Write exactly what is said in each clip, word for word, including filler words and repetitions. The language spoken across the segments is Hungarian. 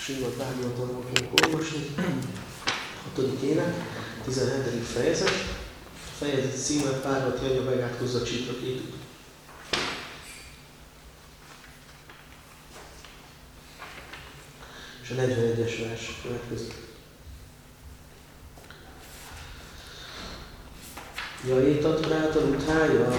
Srimad Bhagavatamból fogunk olvasni. hatodik ének, tizenhetedik fejezet. A fejezet címe Párvati anya megátkozza Csitrakétut. És a negyvenegyes vers következik. Jaitat práta uthája,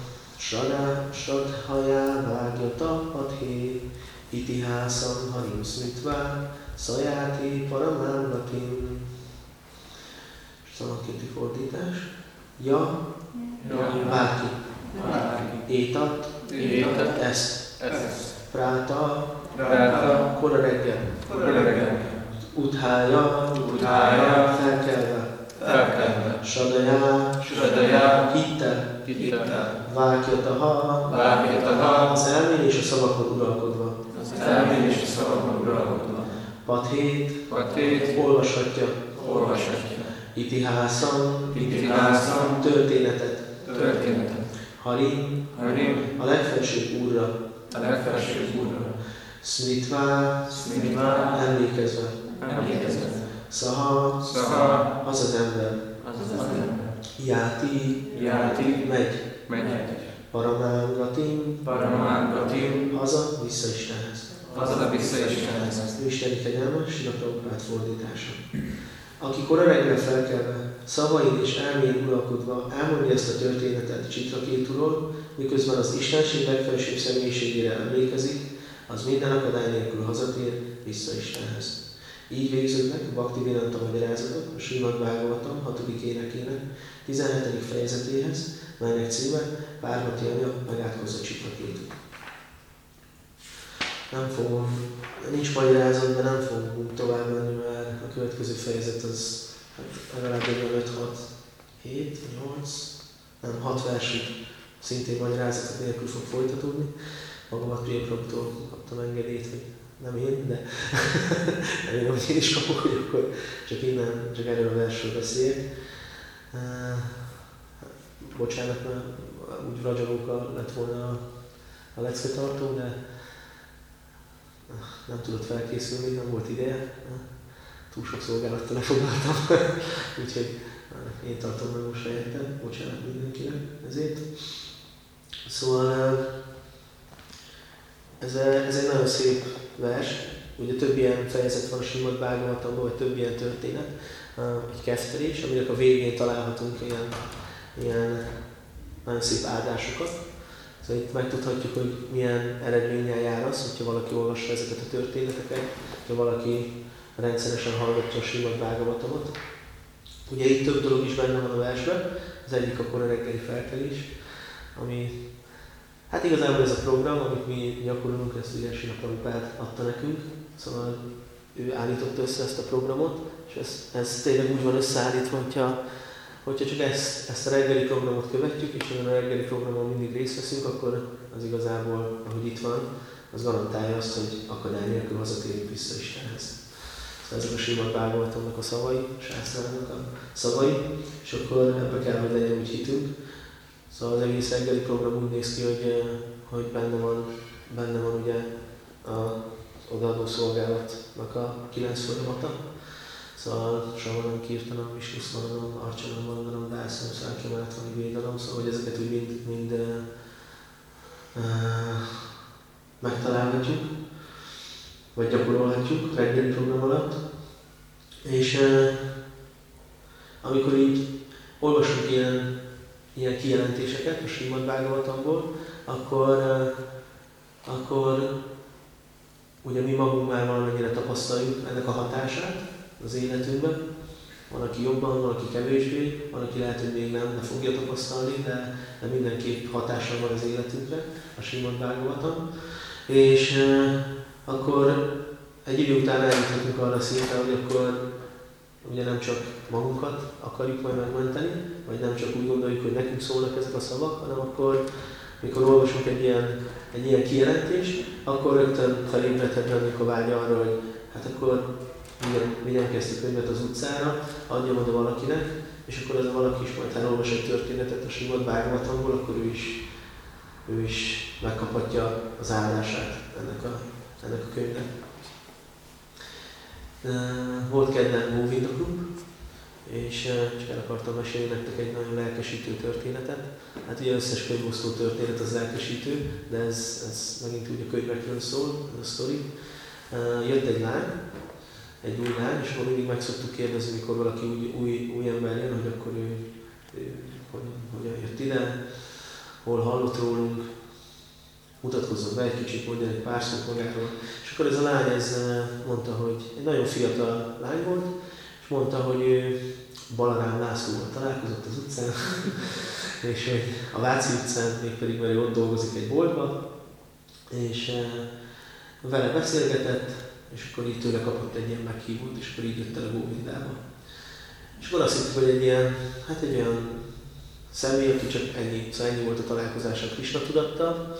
Shradhaya vágyata adhé, Itihásam harim smritvá, Szajáti paramángatim. És szanakkéti fordítás. Ja, ja. Bárki. Bárki. État, État. Ezt. Ezt. Práta, Práta. Kora reggel. Kora reggel. Uthája, Uthája. Felkelve. Felkelve. Shradhaya, Shradhaya. Hittel. Hittel. Vágyataha, Vágyataha. Az elmény és a szavakon uralkodva. Az elmény és a szavakon uralkodva. Pathét, Pathét. Olvashatja. Olvashatja. Itihásam, Itihásam. Történetet. Történetet. Harim, Harim. A legfelsőbb Úrra. A legfelsőbb Úrra. Smritvá, Smritvá. Emlékezve. Emlékezve. Saha, Saha. Az az ember. Az az ember. Játi, Játi. Megy. Megy. Paramángatim, Paramángatim. Haza, vissza Istenhez. Haza, vissza Istenhez. Isteni kegyelmes, Srila Prabhupád fordítása. Aki kora reggel felkelve, szavain és elmén uralkodva elmondja ezt a történetet Csitrakéturól, miközben az Istenség legfelsőbb személyiségére emlékezik, az minden akadály nélkül hazatér vissza Istenhez. Így végződnek a Bhaktivedanta magyarázatok a Srimad Bhagavatam hatodik énekének tizenhetedik fejezetéhez, melynek címe Párvati anya megátkozza Csitrakétut. Nem fogom, nincs magyarázat, de nem fogunk tovább menni, mert a következő fejezet az hát legalább öt hat hét nyolc, nem hat versig szintén magyarázatok nélkül fog folytatódni. Magamat Priya Prabhutól kaptam engedélyt, hogy nem én, de remélem, hogy én is kapok, hogy akkor csak innen, csak erről a versről beszéljek. Bocsánat, mert úgy ragyalókkal lett volna a, a lecketartó, de nem tudott felkészülni, nem volt ideje. Túl sok szolgálattal lefoglaltam, úgyhogy én tartom meg most helyettem. Bocsánat mindenkinek ezért. Szóval ez, ez egy nagyon szép vers. Ugye több ilyen fejezet van a Srimad Bhagavatamban, vagy több ilyen történet. Egy kefterés, aminek a végén találhatunk ilyen, ilyen nagyon szép áldásokat. Szóval itt megtudhatjuk, hogy milyen eredménnyel jár az, hogyha valaki olvassa ezeket a történeteket, hogyha valaki rendszeresen hallgatja a Srimad Bhagavatamot. Ugye itt több dolog is benne van a versben, az egyik a kora reggeli felkelés, ami hát igazából ez a program, amit mi gyakorolunk, ezt ugye Srila Prabhupád adta nekünk, szóval ő állította össze ezt a programot, és ez, ez tényleg úgy van összeállítva, hogyha Hogyha csak ezt, ezt a reggeli programot követjük, és a reggeli programon mindig részt veszünk, akkor az igazából, ahogy itt van, az garantálja azt, hogy akadály nélkül hazatérünk vissza Istenhez. Szóval ezek a Srimad Bhagavatamnak a szavai, Sásztrának a szavai, és akkor ebbe kell, hogy legyen úgy hitünk. Szóval az egész reggeli program úgy néz ki, hogy, hogy benne van, benne van ugye a odaadó szolgálatnak a kilenc folyamata. Szóval Savanam, Kirtanam, Visnuszmanam, Arcsanam, Vandanam, Dászam, Szákjam, Átvani, Védanam, szóval hogy ezeket úgy mind, mind uh, uh, megtalálhatjuk, vagy gyakorolhatjuk reggeli program alatt. És uh, amikor így olvasunk ilyen, ilyen kijelentéseket a Srimad Bhagavatamból, akkor, uh, akkor ugye mi magunk már valamennyire tapasztaljuk ennek a hatását az életünkben. Van, aki jobban, van, aki kevésbé, van, aki lehet, hogy még nem, de fogja tapasztalni, de, de mindenképp hatással van az életünkre, a Srimad Bhagavatam. És e, akkor egy idő után eljuthatunk arra szintre, hogy akkor ugye nem csak magunkat akarjuk majd megmenteni, vagy nem csak úgy gondoljuk, hogy nekünk szólnak ezek a szavak, hanem akkor, mikor olvasunk egy ilyen, egy ilyen kijelentést, akkor rögtön felébredhet bennünk a vágya arra, hogy hát akkor vigyem ki ezt a könyvet az utcára, adjam oda valakinek, és akkor az a valaki is majd elolvas egy történetet a Srimad Bhagavatamból, akkor ő is, ő is megkaphatja az áldását ennek a, ennek a könyvnek. Volt kedden Govinda Klub, és csak el akartam mesélni nektek egy nagyon lelkesítő történetet. Hát ugye összes könyvosztó történet az lelkesítő, de ez, ez megint úgy a könyvekről szól, ez a sztori. Jött egy lány, egy új lány, és akkor mindig meg szoktuk kérdezni, mikor valaki új, új, új ember jön, hogy akkor ő, ő hogyan jött ide, hol hallott rólunk, mutatkozzon be egy kicsit, mondja egy pár szót magáról. És akkor ez a lány ez mondta, hogy egy nagyon fiatal lány volt, és mondta, hogy ő Balarám Lászlóval találkozott az utcán, és a Váci utcán, mégpedig mert ő ott dolgozik egy boltban, és vele beszélgetett, és akkor így tőle kapott egy ilyen meghívót, és akkor így jött el a Govindába. És akkor azt hittük, hogy egy ilyen, hát egy olyan személy, aki csak ennyi, szóval ennyi volt a találkozása a Krisna tudattal.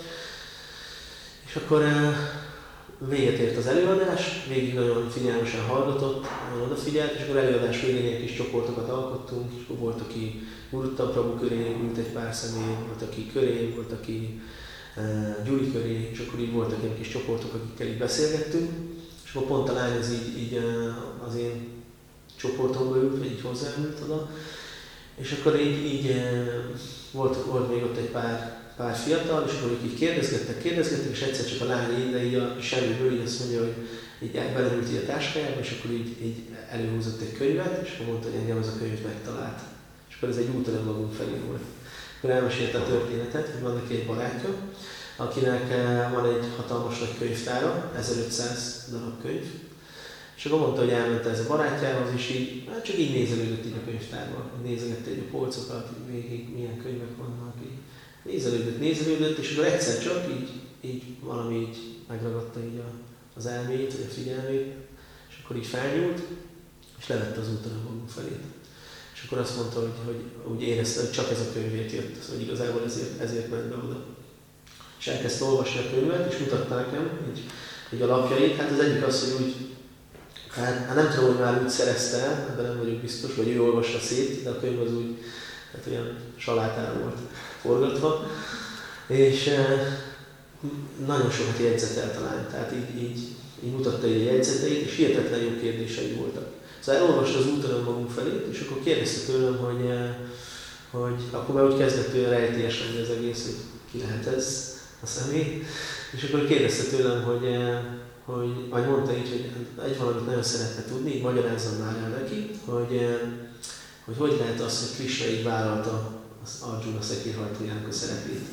És akkor véget ért az előadás, végig nagyon figyelmesen hallgatott, nagyon odafigyelt, és akkor előadás végén ilyen kis csoportokat alkottunk, és akkor volt, aki Gurutta Prabhu köré ült egy pár személy, volt, aki köré, volt, aki uh, Gyuri köré, és akkor így voltak ilyen kis csoportok, akikkel így beszélgettünk, és akkor pont a lány az így, így uh, az én csoportomba ült, vagy így hozzám ült oda, és akkor így, így uh, volt, volt még ott egy pár pár fiatal, és akkor így kérdezgettek, kérdezgettek, és egyszer csak a lány így, de így a semmiből így azt mondja, hogy így beleült így a táskájába, és akkor így, így előhúzott egy könyvet, és akkor mondta, hogy engem ez a könyv megtalált. És akkor ez egy úton magunk felé volt. Akkor elmesélte a történetet, hogy van neki egy barátja, akinek van egy hatalmas nagy könyvtára, ezerötszáz darab könyv, és akkor mondta, hogy elment ez a barátjához, és így, hát csak így nézelődött így a könyvtárban. Nézegette egy a polcokat, végig milyen könyvek vannak, így. Nézelődött, nézelődött, és akkor egyszer csak így, így valami így megragadta így a, az elmét, vagy a figyelmét, és akkor így felnyúlt, és levette az úton a magunk felé. És akkor azt mondta, hogy, hogy úgy érezte, hogy csak ez a könyvért jött, szóval igazából ezért, ezért ment be oda. És elkezdte olvasni a könyvet, és mutatta nekem így, így a lapjait. Hát az egyik az, hogy úgy, hát, hát nem tudom, hogy már úgy szerezte el, ebben nem vagyok biztos, vagy ő olvasta szét, de a könyv az úgy, hát olyan salátára volt forgatva, és eh, nagyon sokat jegyzetelt a lány, tehát így, így, így mutatta így a jegyzeteit, és hihetetlen jó kérdései voltak. Szóval elolvasta az úton magunk felé, és akkor kérdezte tőlem, hogy, eh, hogy akkor már úgy kezdett olyan rejtélyes lenni az egész, hogy ki lehet ez a személy, és akkor kérdezte tőlem, hogy, eh, hogy vagy mondta így, hogy egy valamit nagyon szeretne tudni, így magyarázzam már el neki, hogy, eh, hogy hogy lehet az, hogy Krisna így vállalta az Arjuna szekérhajtójának a szerepét.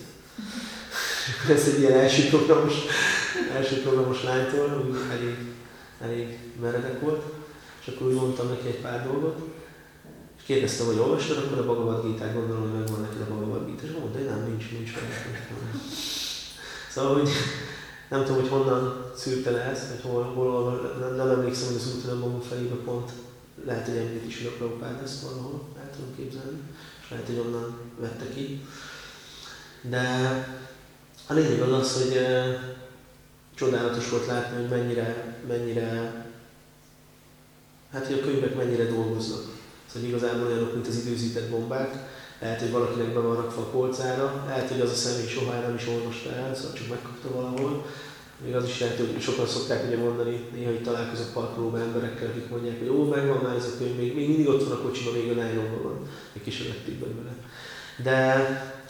Ez egy ilyen első programos, első programos lánytól, úgy elég, elég meredek volt, és akkor úgy mondtam neki egy pár dolgot, és kérdeztem, hogy olvastad, akkor a Bhagavad Gitát, gondolom, hogy megvan neked a Bhagavad Gita, és mondta, hogy nem, nincs, nincs meg. Szóval, hogy nem tudom, hogy honnan szűrte le ezt, vagy hol, hol nem, nem emlékszem, hogy az úton magunk felébe pont lehet, hogy említ is a Prabhupád ezt valahol, el tudom képzelni. Lehet, hogy onnan vette ki. De a lényeg az az, hogy e, csodálatos volt látni, hogy mennyire, mennyire, hát hogy a könyvek mennyire dolgoznak. Szóval igazából olyanok, mint az időzített bombák. Lehet, hogy valakinek be van rakva a polcára, lehet, hogy az a személy soha nem is olvasta el, szóval csak megkapta valahol. Még az is lehet, hogy sokan szokták ugye mondani, néha itt találkozok parkolóban emberekkel, akik mondják, hogy ó, megvan már ez a könyv, még, még mindig ott van a kocsiban, még a nylonban van, egy kis vették belőle. De,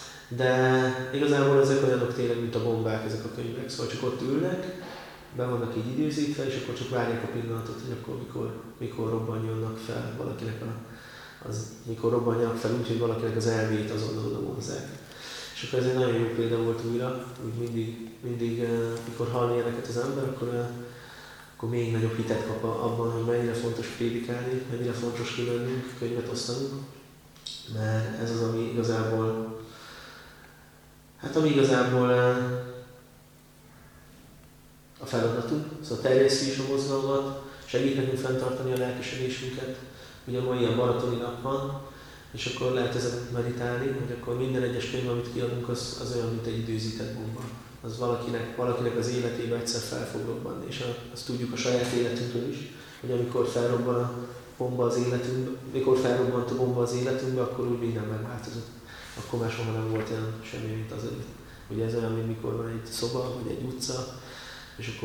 de igazából ezek olyanok tényleg, mint a bombák, ezek a könyvek, szóval csak ott ülnek, be vannak így időzítve, és akkor csak várják a pillanatot, hogy akkor mikor, mikor robbanjanak fel valakinek a, az, mikor robbanjanak fel úgy, hogy valakinek az elmét azonnal oda vonzzák. És akkor ez egy nagyon jó példa volt újra, úgy mindig, mindig mikor hall ilyeneket az ember, akkor, akkor még nagyobb hitet kap abban, hogy mennyire fontos prédikálni, mennyire fontos kimennünk, könyvet osztanunk, mert ez az, ami igazából, hát ami igazából a feladatunk, szóval terjeszti is a mozgalmat, segít nekünk fenntartani a lelkesedésünket. Ugye ma ilyen maratoni nap van, és akkor lehet ezen meditálni, hogy akkor minden egyes könyv, amit kiadunk, az, az olyan, mint egy időzített bomba. Az valakinek, valakinek az életébe egyszer fel fog robbanni, és azt tudjuk a saját életünkről is, hogy amikor felrobban a bomba az életünkbe, mikor felrobbant a bomba az életünkbe, akkor úgy minden megváltozott. Akkor már soha nem volt olyan semmi, mint az előtt. Ugye ez olyan, mint mikor van egy szoba, vagy egy utca, és akkor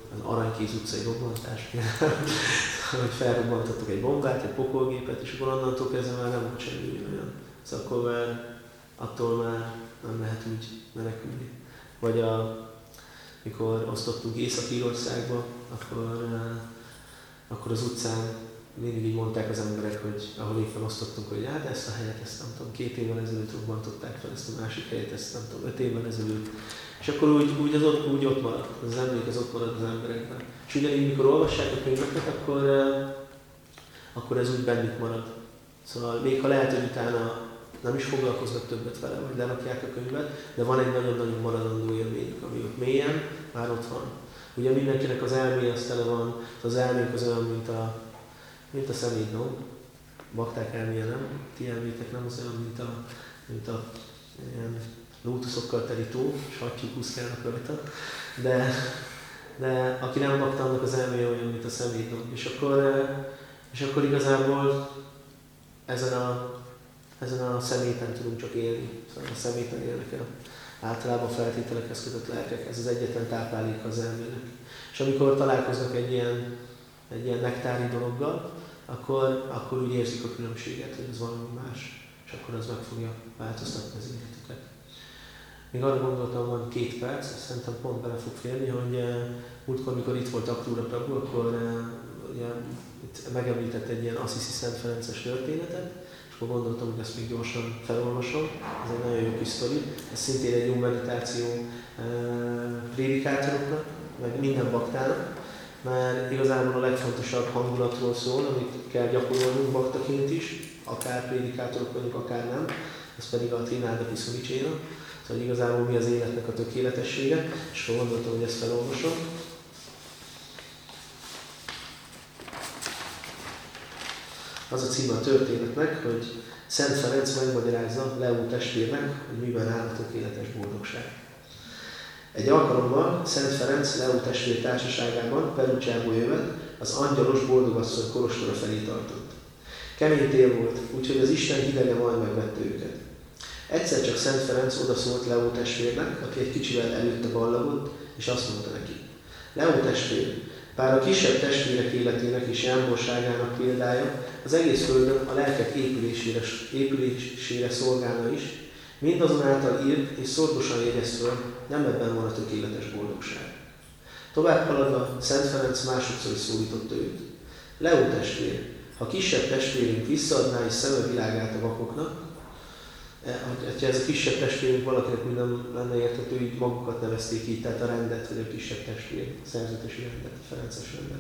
az Aranykéz utcai robbantás, hogy felrobbantottuk egy bombát, egy pokolgépet, és akkor onnantól kezdve már nem volt semmi olyan. Szóval akkor már, attól már nem lehet úgy menekülni. Vagy a, mikor osztottunk Észak-Írországba, akkor, akkor az utcán mindig így mondták az emberek, hogy ahol éppen osztottunk, hogy hát ezt a helyet, ezt nem tudom, két évvel ezelőtt robbantották fel, ezt a másik helyet, ezt nem tudom, öt évvel ezelőtt. És akkor úgy, úgy, az ott, úgy ott maradt, az emlék az ott marad az emberekben. És ugyanígy, mikor olvassák a könyveket, akkor, akkor ez úgy bennük marad. Szóval még ha lehet, hogy utána nem is foglalkoznak többet vele, vagy lerakják a könyvet, de van egy nagyon-nagyon maradandó élményük, ami ott mélyen már ott van. Ugye mindenkinek az elméje az tele van, az elménk az olyan, mint a, mint a szemétdomb. Bakták elméje nem, ti elmétek nem az olyan, mint a, mint a ilyen lótuszokkal teli tó, és hattyúk úszkálnak rajta. De, de aki nem bakta, annak az elméje olyan, mint a szemétdomb. És akkor, és akkor igazából ezen a Ezen a szeméten tudunk csak élni, szóval a szeméten élnek el. Általában feltételekhez kötött lelkek, ez az egyetlen táplálék az elmének. És amikor találkoznak egy ilyen, egy ilyen nektári dologgal, akkor, akkor úgy érzik a különbséget, hogy ez valami más, és akkor az meg fogja változtatni az életüket. Még arra gondoltam, van két perc, szerintem pont bele fog férni, hogy múltkor, mikor itt volt Akrura Prabhu, akkor ugye, itt megemlített egy ilyen Assisi Szent Ferences történetet, akkor gondoltam, hogy ezt még gyorsan felolvasom. Ez egy nagyon jó kis sztori. Ez szintén egy jó meditáció e, prédikátoroknak, meg minden baktának, mert igazából a legfontosabb hangulatról szól, amit kell gyakorolnunk baktaként is, akár prédikátorok vagyunk, akár nem. Ez pedig a Trináda Piszumicséna. Szóval igazából mi az életnek a tökéletessége, és akkor gondoltam, hogy ezt felolvasom. Az a címe a történetnek, hogy Szent Ferenc megmagyarázza Leó testvérnek, hogy miben áll a tökéletes boldogság. Egy alkalommal Szent Ferenc Leó testvér társaságában Perucsából jövet, az angyalos boldogasszony kolostora felé tartott. Kemény tél volt, úgyhogy az Isten hidege majd megvette őket. Egyszer csak Szent Ferenc odaszólt Leó testvérnek, aki egy kicsivel előtte ballagott, és azt mondta neki: Leó testvér, bár a kisebb testvérek életének és jámborságának példája az egész földön a lelkek épülésére, épülésére szolgálna is, mindazonáltal írt és szorgosan jegyez föl, nem ebben van a tökéletes boldogság. Tovább haladva Szent Ferenc másodszor is szólította őt. Leó testvér, ha kisebb testvérünk visszaadná és szeme világát a vakoknak, ha ez a kisebb testvérünk valakinek úgy nem lenne érthető, így magukat nevezték így, tehát a rendet, vagy a kisebb testvér, a szerzetesi rendet, a ferences rendet.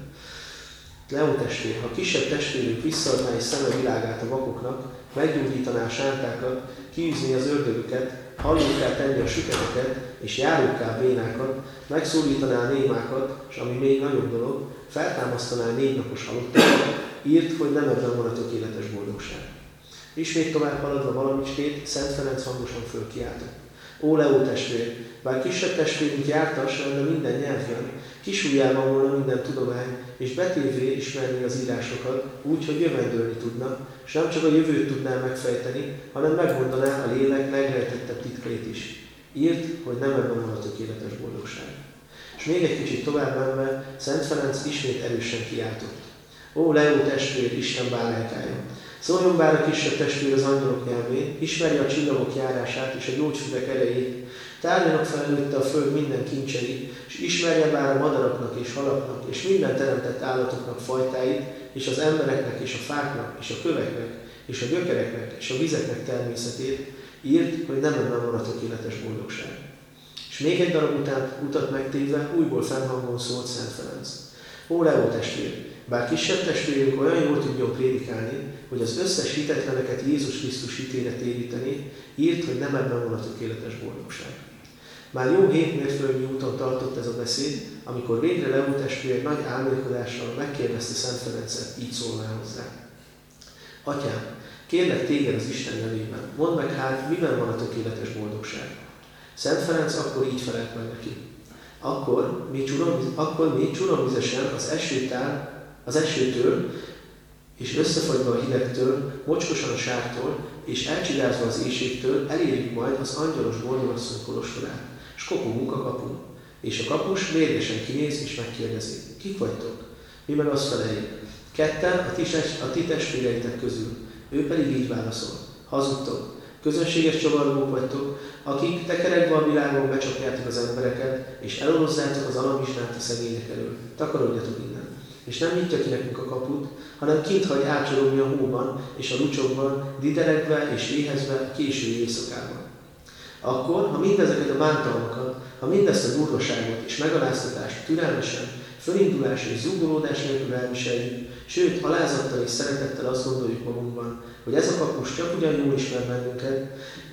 Leó testvér, ha kisebb testvérünk visszaadná és szeme világát a vakoknak, meggyógyítaná a sántákat, kiűzni az ördögöket, hallókká tenni a süketeket, és járókká bénákat, megszólítaná a némákat, és ami még nagyobb dolog, feltámasztaná négy napos halottakat, írt, hogy nem ebben van a tökéletes boldogság. Ismét tovább haladva valamicskét, Szent Ferenc hangosan fölkiáltott. Ó, Leó testvér, bár kisebb testvérünk jártas lenne minden nyelven, kisujjában volna minden tudomány, és betévé ismerni az írásokat, úgy, hogy jövendőlni tudna, és nem csak a jövőt tudná megfejteni, hanem megmondaná a lélek legrejtettebb titkait is. Írt, hogy nem ebben van a tökéletes boldogság. És még egy kicsit tovább menve, Szent Ferenc ismét erősen kiáltott. Ó, Leó testvér, Isten bálnákája! Szóljon bár a kisebb testvér az angyalok nyelvén, ismerje a csillagok járását és a gyógyfüvek erejét, tárjanak fel előtte a föld minden kincsei, és ismerje bár a madaraknak és halaknak, és minden teremtett állatoknak fajtáit, és az embereknek és a fáknak, és a köveknek, és a gyökereknek, és a vizeknek természetét, írt, hogy nem ebben van a tökéletes boldogság. És még egy darab után utat megtéve újból fennhangon szólt Szent Ferenc. Ó, Leó testvér! Bár kisebb testvérünk olyan jól tudjon prédikálni, hogy az összes hitetleneket Jézus Krisztus hitére téríteni, írt, hogy nem ebben van a tökéletes boldogság. Már jó hét mérföldnyi úton tartott ez a beszéd, amikor végre Leó testvér nagy álmélkodással megkérdezte Szent Ferencet, így szólván hozzá. Atyám, kérlek téged az Isten nevében, mondd meg hát, miben van a tökéletes boldogság. Szent Ferenc akkor így felelt meg neki. Akkor mi, csurom, akkor mi csuromvizesen az esőtál, az esőtől, és összefagyva a hidegtől, mocskosan a sártól, és elcsigázva az éjségtől elérjük majd az angyalos boldogasszony kolostorát, s kopogunk a kapun. És a kapus mérgesen kinéz és megkérdezi, kik vagytok? Mi meg azt feleljük, ketten a ti, a ti testvéreitek közül. Ő pedig így válaszol, hazudtok, közönséges csavargók vagytok, akik tekerekve a világon becsapjátok az embereket, és elorozzátok az alamizsnát a szegények elől. Takarodjatok innen. És nem nyitja ki nekünk a kaput, hanem kint hagy átcsorogni a hóban és a lucsokban, dideregve és éhezve a késői éjszakában. Akkor, ha mindezeket a bántalmakat, ha mindezt a durvaságot és megaláztatást türelmesen, fölindulás és zúgolódás nélkül elviseljük, sőt, alázattal és szeretettel azt gondoljuk magunkban, hogy ez a kapus csak ugyan jól ismer bennünket,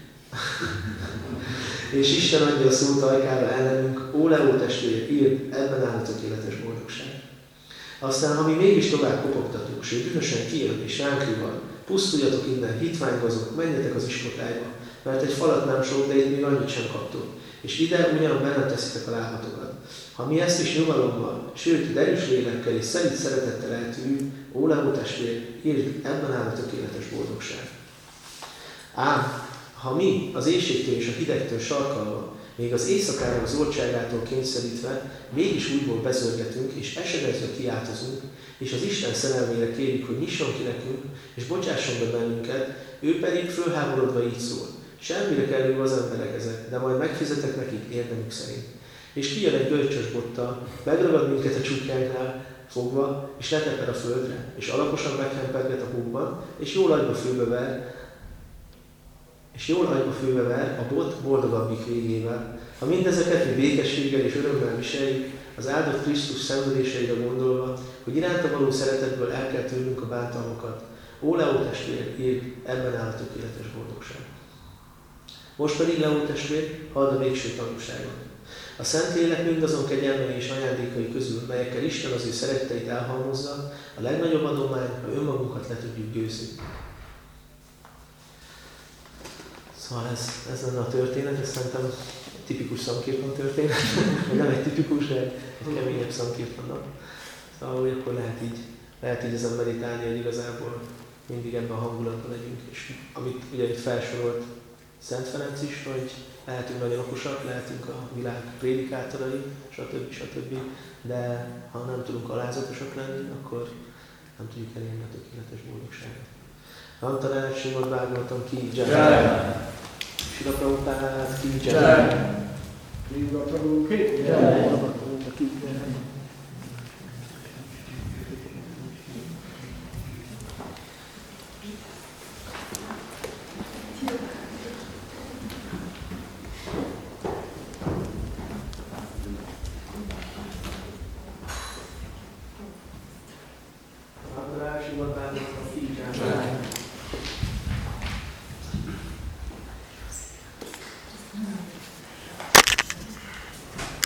és Isten adja a szót ajkára ellenünk, ó Leó testvér, írd, ebben áll a tökéletes boldogság. Aztán, ha mi mégis tovább kopogtatunk, sőt, dühösen kijön és ránk rivad, pusztuljatok innen, hitványgazok, menjetek az ispotályba, mert egy falat nem sok, de itt még annyit sem kaptok, és ide ugyan bennem teszitek a lábatokat. Ha mi ezt is nyugalommal, sőt, derűs lélekkel és szelíd szeretettel eltűrjük, ó Leó testvér, írd, ebben áll a tökéletes boldogság. Ám, ha mi az éjségtől és a hidegtől sarkalva, még az éjszakára az oltságától kényszerítve, mégis újból bezörgetünk és esedezve kiáltozunk, és az Isten szerelmére kérjük, hogy nyisson ki nekünk, és bocsásson be bennünket, ő pedig fölháborodva így szól. Semmire kellő az emberek ezek, de majd megfizetek nekik érdemük szerint. És kijön egy görcsös bottal, megragad minket a csukjánknál fogva, és leteper a földre, és alaposan meghemperget a hóban, és jól agyba főbever, és jól agyba főbever a bot boldogabbik végével. Ha mindezeket mi békességgel és örömmel viseljük, az áldott Krisztus szenvedéseire gondolva, hogy iránta való szeretetből el kell tűrnünk a bántalmakat. Ó Leó testvér, írd, ebben áll a tökéletes boldogság. Most pedig, Leó testvér, halld a végső tanúságot. A Szentlélek mindazon kegyelmei és ajándékai közül, melyekkel Isten az ő szeretteit elhalmozza, a legnagyobb adomány, ha önmagunkat le tudjuk győzni. Szóval ez, ez lenne a történet, ez szerintem tipikus Szankirtan történet, nem egy tipikus, de egy keményebb Szankirtannak. Szóval, hogy akkor lehet így, lehet így ezen meditálni, hogy igazából mindig ebben a hangulatban legyünk. És amit ugye itt felsorolt Szent Ferenc is, hogy lehetünk nagyon okosak, lehetünk a világ prédikátorai, stb. stb. De ha nem tudunk alázatosak lenni, akkor nem tudjuk elérni a tökéletes boldogságot. Antanát, Simad Bhagavatam ki jai! Srila Prabhupád ki jai! Srila Prabhu ki jai! Antanát, Simad Bhagavatam ki jai!